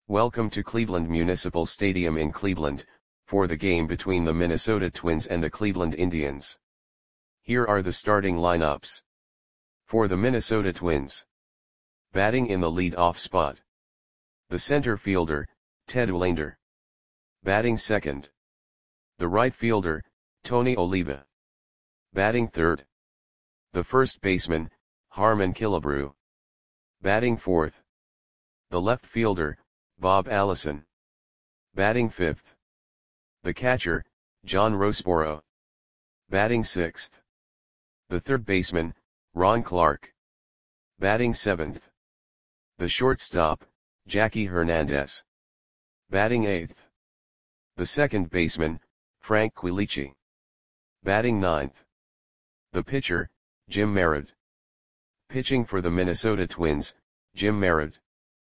Welcome to Cleveland Municipal Stadium in Cleveland, for the game between the Minnesota Twins and the Cleveland Indians. Here are the starting lineups. For the Minnesota Twins. Batting in the lead-off spot. The center fielder, Ted Uhlaender. Batting second. The right fielder, Tony Oliva. Batting third. The first baseman, Harmon Killebrew. Batting fourth. The left fielder, Bob Allison. Batting fifth. The catcher, John Roseboro. Batting sixth. The third baseman, Ron Clark. Batting seventh. The shortstop, Jackie Hernandez. Batting eighth. The second baseman, Frank Quilici. Batting ninth. The pitcher, Jim Merritt. Pitching for the Minnesota Twins, Jim Merritt.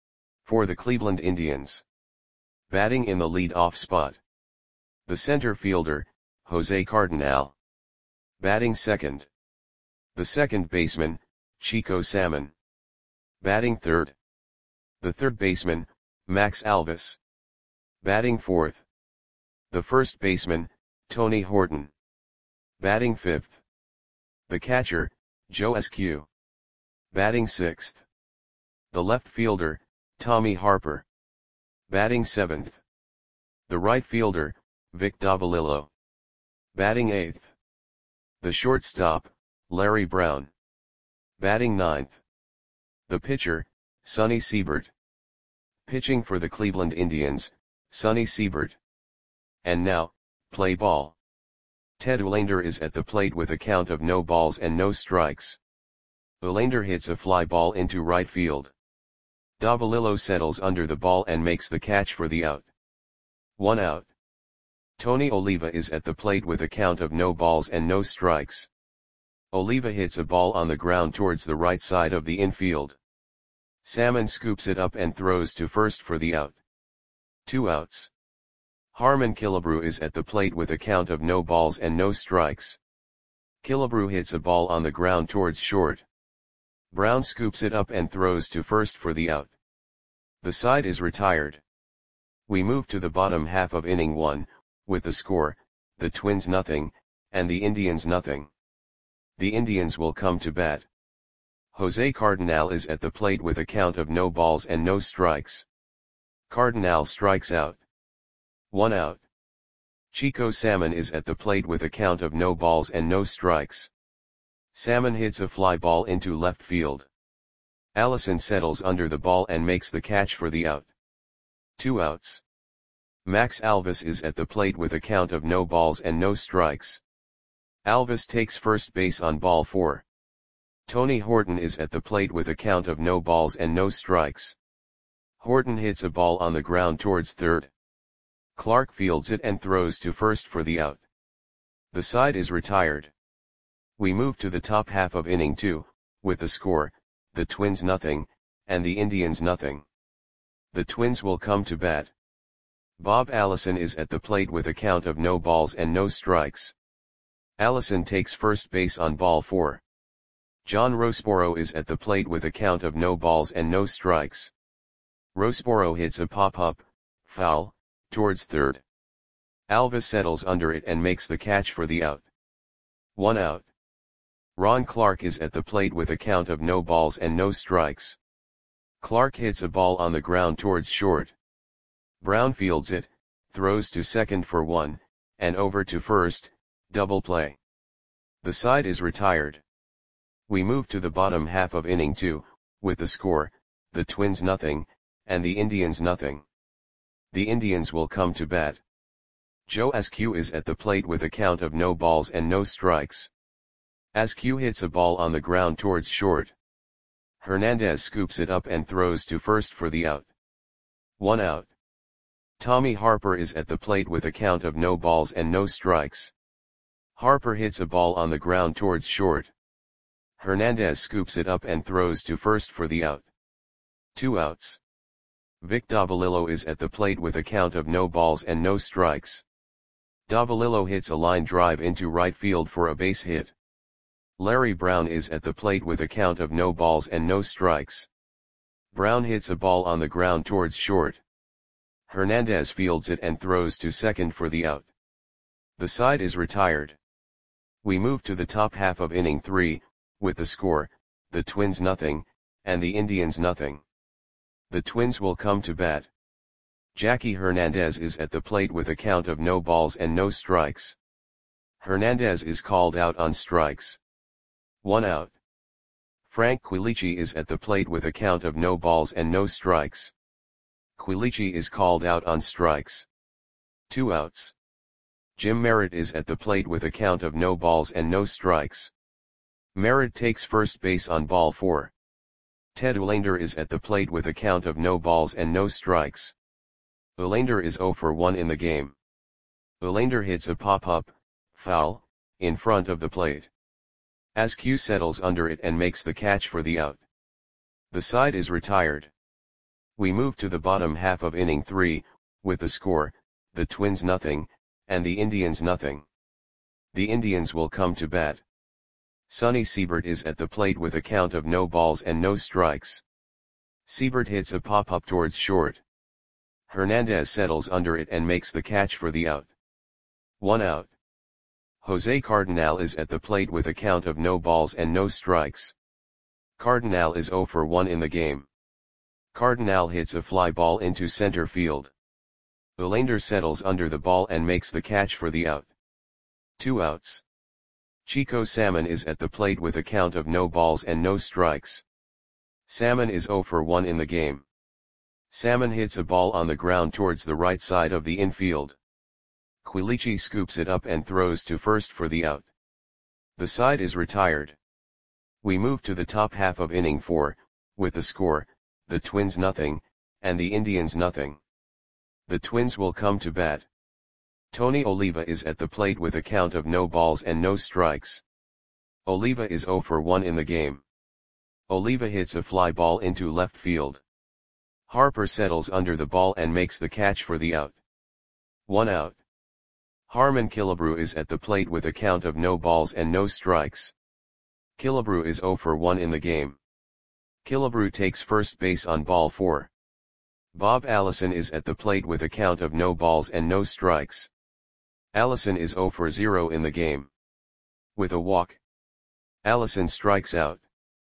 For the Cleveland Indians. Batting in the lead-off spot. The center fielder, Jose Cardenal. Batting second. The second baseman, Chico Salmon. Batting third. The third baseman, Max Alvis. Batting fourth. The first baseman, Tony Horton. Batting fifth. The catcher, Joe Eskew. Batting sixth. The left fielder, Tommy Harper. Batting seventh. The right fielder, Vic Davalillo. Batting eighth. The shortstop, Larry Brown. Batting ninth. The pitcher, Sonny Siebert. Pitching for the Cleveland Indians, Sonny Siebert. And now, play ball. Ted Uhlaender is at the plate with a count of no balls and no strikes. Uhlaender hits a fly ball into right field. Davalillo settles under the ball and makes the catch for the out. 1 out. Tony Oliva is at the plate with a count of no balls and no strikes. Oliva hits a ball on the ground towards the right side of the infield. Salmon scoops it up and throws to first for the out. 2 outs. Harmon Killebrew is at the plate with a count of no balls and no strikes. Killebrew hits a ball on the ground towards short. Brown scoops it up and throws to first for the out. The side is retired. We move to the bottom half of inning 1, with the score, the Twins nothing, and the Indians nothing. The Indians will come to bat. Jose Cardenal is at the plate with a count of no balls and no strikes. Cardenal strikes out. 1 out. Chico Salmon is at the plate with a count of no balls and no strikes. Salmon hits a fly ball into left field. Allison settles under the ball and makes the catch for the out. 2 outs. Max Alvis is at the plate with a count of no balls and no strikes. Alvis takes first base on ball 4. Tony Horton is at the plate with a count of no balls and no strikes. Horton hits a ball on the ground towards third. Clark fields it and throws to first for the out. The side is retired. We move to the top half of inning 2, with the score, the Twins nothing, and the Indians nothing. The Twins will come to bat. Bob Allison is at the plate with a count of no balls and no strikes. Allison takes first base on ball 4. John Roseboro is at the plate with a count of no balls and no strikes. Roseboro hits a pop-up, foul, towards third. Alvis settles under it and makes the catch for the out. 1 out. Ron Clark is at the plate with a count of no balls and no strikes. Clark hits a ball on the ground towards short. Brown fields it, throws to second for 1, and over to first, double play. The side is retired. We move to the bottom half of inning 2, with the score, the Twins nothing, and the Indians nothing. The Indians will come to bat. Joe Eskew is at the plate with a count of no balls and no strikes. Eskew hits a ball on the ground towards short. Hernandez scoops it up and throws to first for the out. 1 out. Tommy Harper is at the plate with a count of no balls and no strikes. Harper hits a ball on the ground towards short. Hernandez scoops it up and throws to first for the out. 2 outs. Vic Davalillo is at the plate with a count of no balls and no strikes. Davalillo hits a line drive into right field for a base hit. Larry Brown is at the plate with a count of no balls and no strikes. Brown hits a ball on the ground towards short. Hernandez fields it and throws to second for the out. The side is retired. We move to the top half of inning 3, with the score, the Twins nothing, and the Indians nothing. The Twins will come to bat. Jackie Hernandez is at the plate with a count of no balls and no strikes. Hernandez is called out on strikes. 1 out. Frank Quilici is at the plate with a count of no balls and no strikes. Quilici is called out on strikes. 2 outs. Jim Merritt is at the plate with a count of no balls and no strikes. Merritt takes first base on ball 4. Ted Olander is at the plate with a count of no balls and no strikes. Olander is 0 for 1 in the game. Olander hits a pop-up, foul, in front of the plate. Askew settles under it and makes the catch for the out. The side is retired. We move to the bottom half of inning 3, with the score, the Twins nothing, and the Indians nothing. The Indians will come to bat. Sonny Siebert is at the plate with a count of no balls and no strikes. Siebert hits a pop-up towards short. Hernandez settles under it and makes the catch for the out. 1 out. Jose Cardenal is at the plate with a count of no balls and no strikes. Cardenal is 0 for 1 in the game. Cardenal hits a fly ball into center field. Olander settles under the ball and makes the catch for the out. 2 outs. Chico Salmon is at the plate with a count of no balls and no strikes. Salmon is 0 for 1 in the game. Salmon hits a ball on the ground towards the right side of the infield. Quilici scoops it up and throws to first for the out. The side is retired. We move to the top half of inning 4, with the score, the Twins nothing, and the Indians nothing. The Twins will come to bat. Tony Oliva is at the plate with a count of no balls and no strikes. Oliva is 0 for 1 in the game. Oliva hits a fly ball into left field. Harper settles under the ball and makes the catch for the out. 1 out. Harmon Killebrew is at the plate with a count of no balls and no strikes. Killebrew is 0 for 1 in the game. Killebrew takes first base on ball 4. Bob Allison is at the plate with a count of no balls and no strikes. Allison is 0 for 0 in the game. With a walk, Allison strikes out.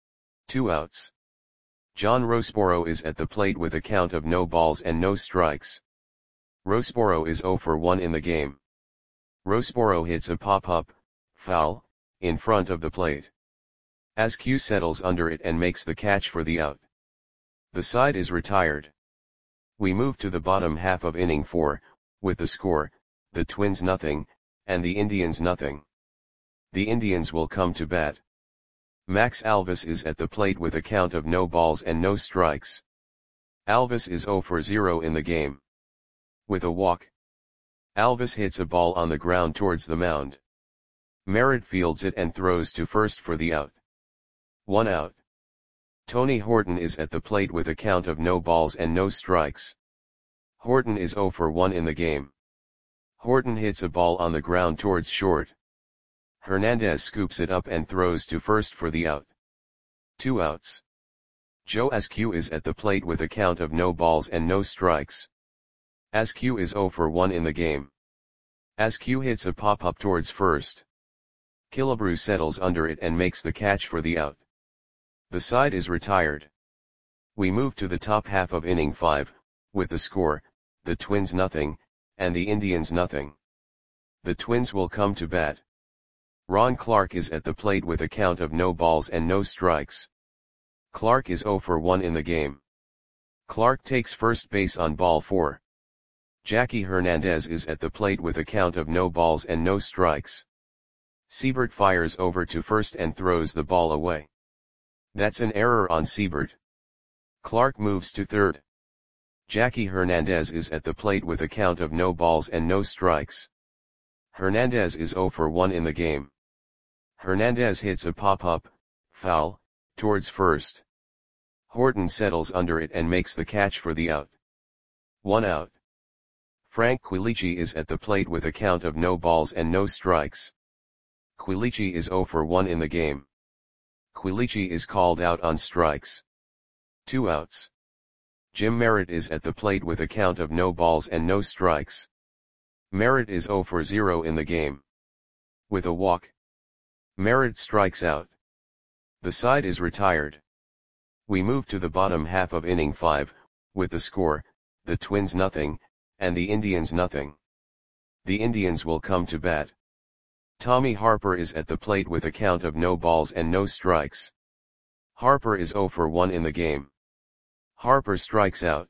2 outs. John Roseboro is at the plate with a count of no balls and no strikes. Roseboro is 0 for 1 in the game. Roseboro hits a pop-up, foul, in front of the plate. Askew settles under it and makes the catch for the out. The side is retired. We move to the bottom half of inning 4, with the score, the Twins nothing, and the Indians nothing. The Indians will come to bat. Max Alvis is at the plate with a count of no balls and no strikes. Alvis is 0 for 0 in the game. With a walk, Alvis hits a ball on the ground towards the mound. Merritt fields it and throws to first for the out. 1 out. Tony Horton is at the plate with a count of no balls and no strikes. Horton is 0 for 1 in the game. Horton hits a ball on the ground towards short. Hernandez scoops it up and throws to first for the out. 2 outs. Joe Askew is at the plate with a count of no balls and no strikes. Askew is 0 for 1 in the game. Askew hits a pop-up towards first. Killebrew settles under it and makes the catch for the out. The side is retired. We move to the top half of inning 5, with the score, the Twins nothing, and the Indians nothing. The Twins will come to bat. Ron Clark is at the plate with a count of no balls and no strikes. Clark is 0 for 1 in the game. Clark takes first base on ball 4. Jackie Hernandez is at the plate with a count of no balls and no strikes. Siebert fires over to first and throws the ball away. That's an error on Siebert. Clark moves to third. Jackie Hernandez is at the plate with a count of no balls and no strikes. Hernandez is 0 for 1 in the game. Hernandez hits a pop-up, foul, towards first. Horton settles under it and makes the catch for the out. 1 out. Frank Quilici is at the plate with a count of no balls and no strikes. Quilici is 0 for 1 in the game. Quilici is called out on strikes. 2 outs. Jim Merritt is at the plate with a count of no balls and no strikes. Merritt is 0 for 0 in the game. With a walk, Merritt strikes out. The side is retired. We move to the bottom half of inning 5, with the score, the Twins nothing, and the Indians nothing. The Indians will come to bat. Tommy Harper is at the plate with a count of no balls and no strikes. Harper is 0 for 1 in the game. Harper strikes out.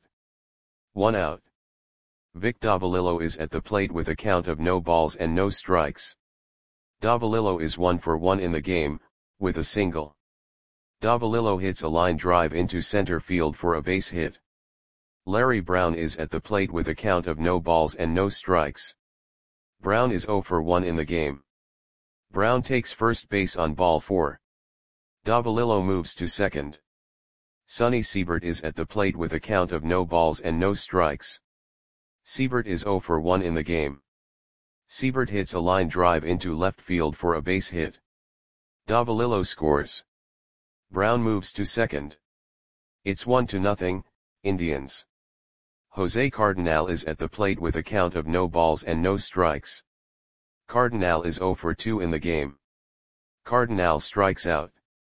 1 out. Vic Davalillo is at the plate with a count of no balls and no strikes. Davalillo is 1 for 1 in the game, with a single. Davalillo hits a line drive into center field for a base hit. Larry Brown is at the plate with a count of no balls and no strikes. Brown is 0 for 1 in the game. Brown takes first base on ball 4. Davalillo moves to second. Sonny Siebert is at the plate with a count of no balls and no strikes. Siebert is 0 for 1 in the game. Siebert hits a line drive into left field for a base hit. Davalillo scores. Brown moves to second. It's 1-0, Indians. Jose Cardenal is at the plate with a count of no balls and no strikes. Cardenal is 0 for 2 in the game. Cardenal strikes out.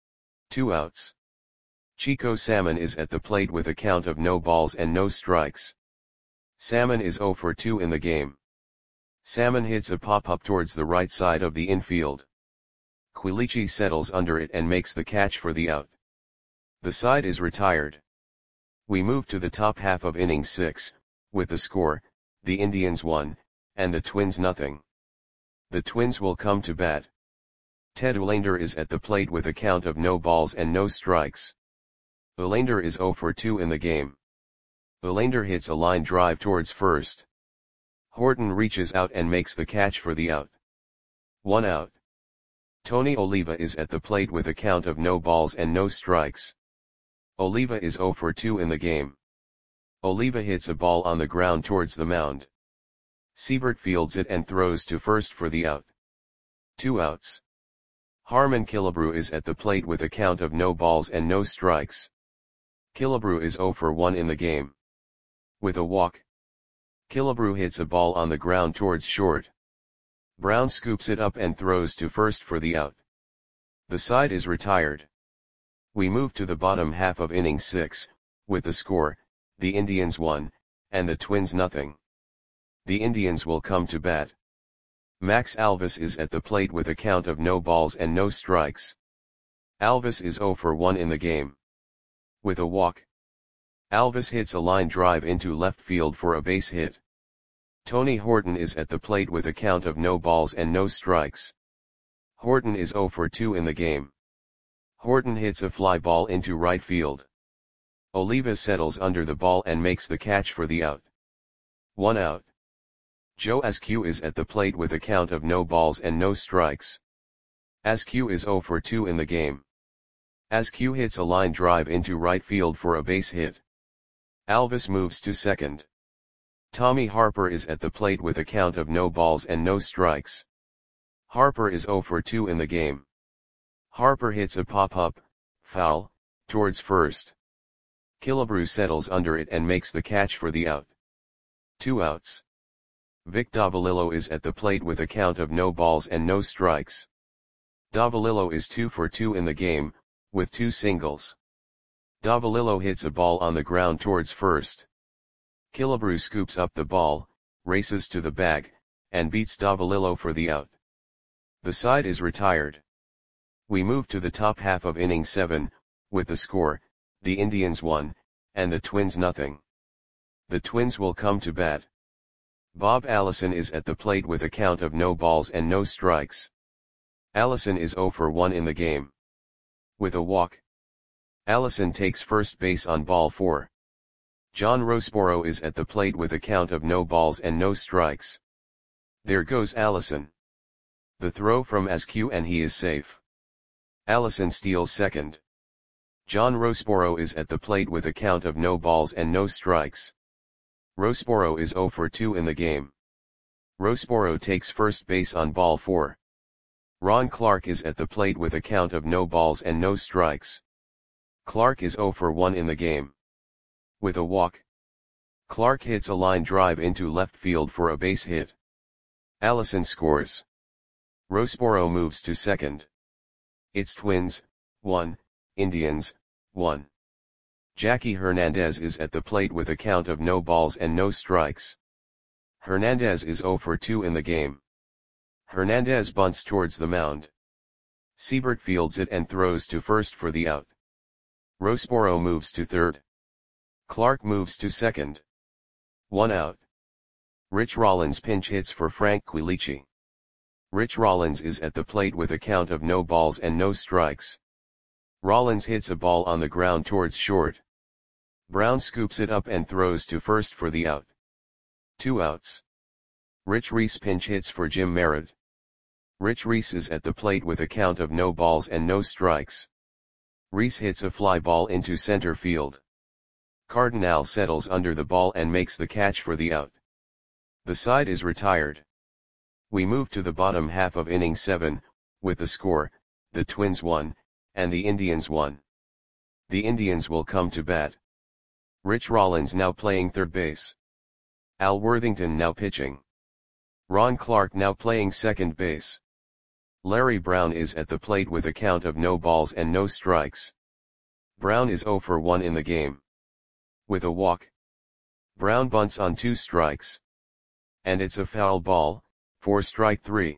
2 outs. Chico Salmon is at the plate with a count of no balls and no strikes. Salmon is 0 for 2 in the game. Salmon hits a pop-up towards the right side of the infield. Quilici settles under it and makes the catch for the out. The side is retired. We move to the top half of inning 6, with the score, the Indians 1, and the Twins nothing. The Twins will come to bat. Ted Uhlaender is at the plate with a count of no balls and no strikes. Uhlaender is 0 for 2 in the game. Uhlaender hits a line drive towards first. Horton reaches out and makes the catch for the out. 1 out. Tony Oliva is at the plate with a count of no balls and no strikes. Oliva is 0 for 2 in the game. Oliva hits a ball on the ground towards the mound. Siebert fields it and throws to first for the out. 2 outs. Harmon Killebrew is at the plate with a count of no balls and no strikes. Killebrew is 0 for 1 in the game. With a walk, Killebrew hits a ball on the ground towards short. Brown scoops it up and throws to first for the out. The side is retired. We move to the bottom half of inning 6, with the score, the Indians 1, and the Twins nothing. The Indians will come to bat. Max Alvis is at the plate with a count of no balls and no strikes. Alvis is 0 for 1 in the game. With a walk, Alvis hits a line drive into left field for a base hit. Tony Horton is at the plate with a count of no balls and no strikes. Horton is 0 for 2 in the game. Horton hits a fly ball into right field. Oliva settles under the ball and makes the catch for the out. 1 out. Joe Askew is at the plate with a count of no balls and no strikes. Askew is 0 for 2 in the game. Askew hits a line drive into right field for a base hit. Alvis moves to second. Tommy Harper is at the plate with a count of no balls and no strikes. Harper is 0 for 2 in the game. Harper hits a pop-up, foul, towards first. Killebrew settles under it and makes the catch for the out. 2 outs. Vic Davalillo is at the plate with a count of no balls and no strikes. Davalillo is 2 for 2 in the game, with 2 singles. Davalillo hits a ball on the ground towards first. Killebrew scoops up the ball, races to the bag, and beats Davalillo for the out. The side is retired. We move to the top half of inning 7, with the score, the Indians 1, and the Twins nothing. The Twins will come to bat. Bob Allison is at the plate with a count of no balls and no strikes. Allison is 0 for 1 in the game. With a walk, Allison takes first base on ball 4. John Roseboro is at the plate with a count of no balls and no strikes. There goes Allison. The throw from Askew and he is safe. Allison steals second. John Roseboro is at the plate with a count of no balls and no strikes. Roseboro is 0 for 2 in the game. Roseboro takes first base on ball 4. Ron Clark is at the plate with a count of no balls and no strikes. Clark is 0 for 1 in the game. With a walk, Clark hits a line drive into left field for a base hit. Allison scores. Roseboro moves to second. It's Twins, 1, Indians, 1. Jackie Hernandez is at the plate with a count of no balls and no strikes. Hernandez is 0 for 2 in the game. Hernandez bunts towards the mound. Siebert fields it and throws to first for the out. Roseboro moves to third. Clark moves to second. 1 out. Rich Rollins pinch hits for Frank Quilici. Rich Rollins is at the plate with a count of no balls and no strikes. Rollins hits a ball on the ground towards short. Brown scoops it up and throws to first for the out. 2 outs. Rich Reese pinch hits for Jim Merritt. Rich Reese is at the plate with a count of no balls and no strikes. Reese hits a fly ball into center field. Cardinal settles under the ball and makes the catch for the out. The side is retired. We move to the bottom half of inning 7, with the score, the Twins 1, and the Indians 1. The Indians will come to bat. Rich Rollins now playing third base. Al Worthington now pitching. Ron Clark now playing second base. Larry Brown is at the plate with a count of no balls and no strikes. Brown is 0 for 1 in the game. With a walk, Brown bunts on 2 strikes. And it's a foul ball, for strike 3.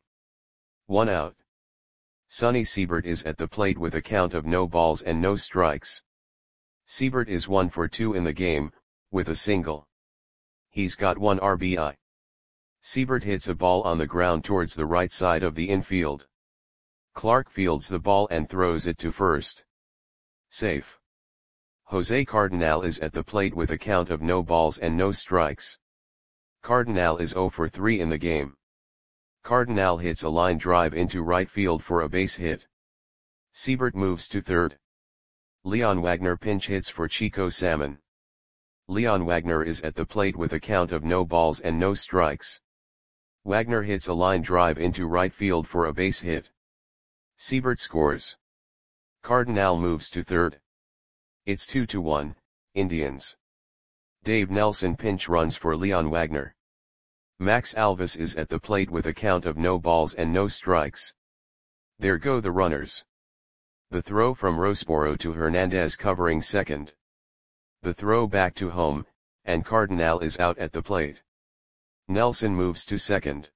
1 out. Sonny Siebert is at the plate with a count of no balls and no strikes. Siebert is 1 for 2 in the game, with a single. He's got 1 RBI. Siebert hits a ball on the ground towards the right side of the infield. Clark fields the ball and throws it to first. Safe. Jose Cardinal is at the plate with a count of no balls and no strikes. Cardinal is 0 for 3 in the game. Cardinal hits a line drive into right field for a base hit. Siebert moves to third. Leon Wagner pinch hits for Chico Salmon. Leon Wagner is at the plate with a count of no balls and no strikes. Wagner hits a line drive into right field for a base hit. Siebert scores. Cardinal moves to third. It's 2-1, Indians. Dave Nelson pinch runs for Leon Wagner. Max Alvis is at the plate with a count of no balls and no strikes. There go the runners. The throw from Roseboro to Hernandez covering second. The throw back to home, and Cardinal is out at the plate. Nelson moves to second.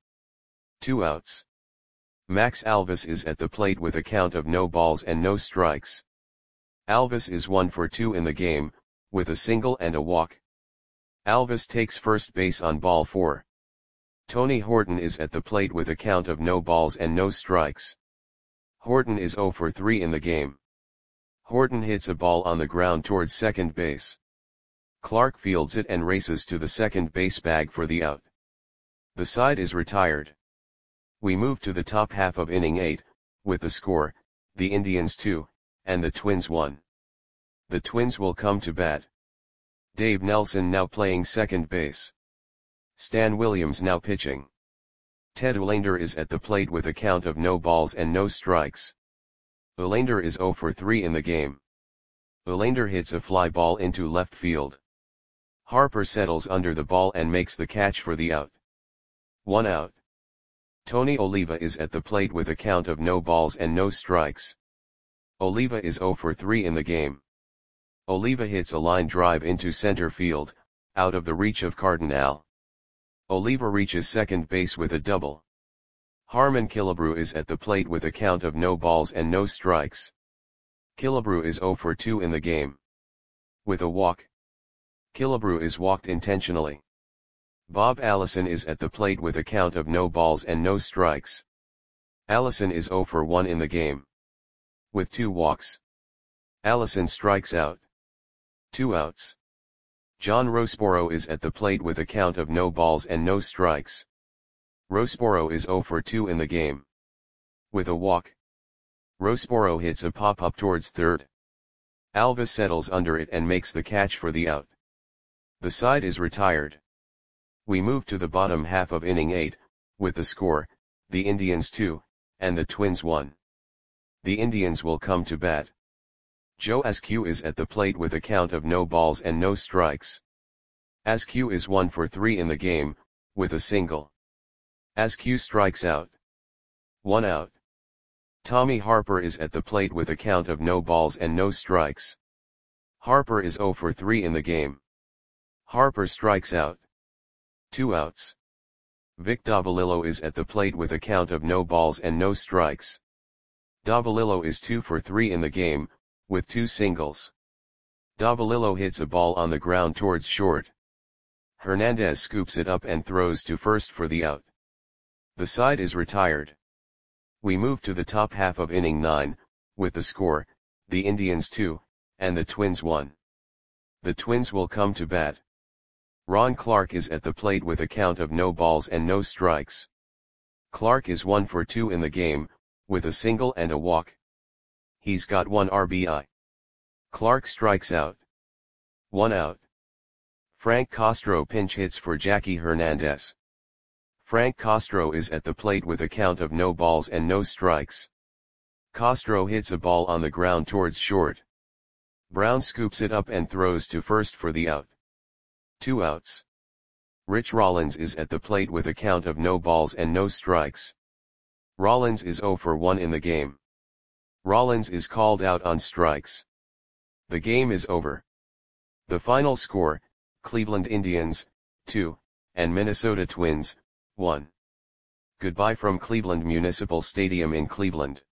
2 outs. Max Alvis is at the plate with a count of no balls and no strikes. Alvis is 1 for 2 in the game, with a single and a walk. Alvis takes first base on ball 4. Tony Horton is at the plate with a count of no balls and no strikes. Horton is 0 for 3 in the game. Horton hits a ball on the ground towards second base. Clark fields it and races to the second base bag for the out. The side is retired. We move to the top half of inning 8, with the score, the Indians 2, and the Twins 1. The Twins will come to bat. Dave Nelson now playing second base. Stan Williams now pitching. Ted Olander is at the plate with a count of no balls and no strikes. Olander is 0 for 3 in the game. Olander hits a fly ball into left field. Harper settles under the ball and makes the catch for the out. 1 out. Tony Oliva is at the plate with a count of no balls and no strikes. Oliva is 0 for 3 in the game. Oliva hits a line drive into center field, out of the reach of Cardinal. Oliva reaches second base with a double. Harmon Killebrew is at the plate with a count of no balls and no strikes. Killebrew is 0 for 2 in the game. With a walk. Killebrew is walked intentionally. Bob Allison is at the plate with a count of no balls and no strikes. Allison is 0 for 1 in the game. With 2 walks. Allison strikes out. 2 outs. John Roseboro is at the plate with a count of no balls and no strikes. Roseboro is 0 for 2 in the game. With a walk. Roseboro hits a pop-up towards third. Alvis settles under it and makes the catch for the out. The side is retired. We move to the bottom half of inning 8, with the score, the Indians 2, and the Twins 1. The Indians will come to bat. Joe Askew is at the plate with a count of no balls and no strikes. Askew is 1 for 3 in the game, with a single. Askew strikes out. 1 out. Tommy Harper is at the plate with a count of no balls and no strikes. Harper is 0 for 3 in the game. Harper strikes out. 2 outs. Vic Davalillo is at the plate with a count of no balls and no strikes. Davalillo is 2 for 3 in the game, with 2 singles. Davalillo hits a ball on the ground towards short. Hernandez scoops it up and throws to first for the out. The side is retired. We move to the top half of inning 9, with the score, the Indians 2, and the Twins 1. The Twins will come to bat. Ron Clark is at the plate with a count of no balls and no strikes. Clark is 1 for 2 in the game, with a single and a walk. He's got 1 RBI. Clark strikes out. 1 out. Frank Castro pinch hits for Jackie Hernandez. Frank Castro is at the plate with a count of no balls and no strikes. Castro hits a ball on the ground towards short. Brown scoops it up and throws to first for the out. 2 outs. Rich Rollins is at the plate with a count of no balls and no strikes. Rollins is 0 for 1 in the game. Rollins is called out on strikes. The game is over. The final score, Cleveland Indians, 2, and Minnesota Twins, 1. Goodbye from Cleveland Municipal Stadium in Cleveland.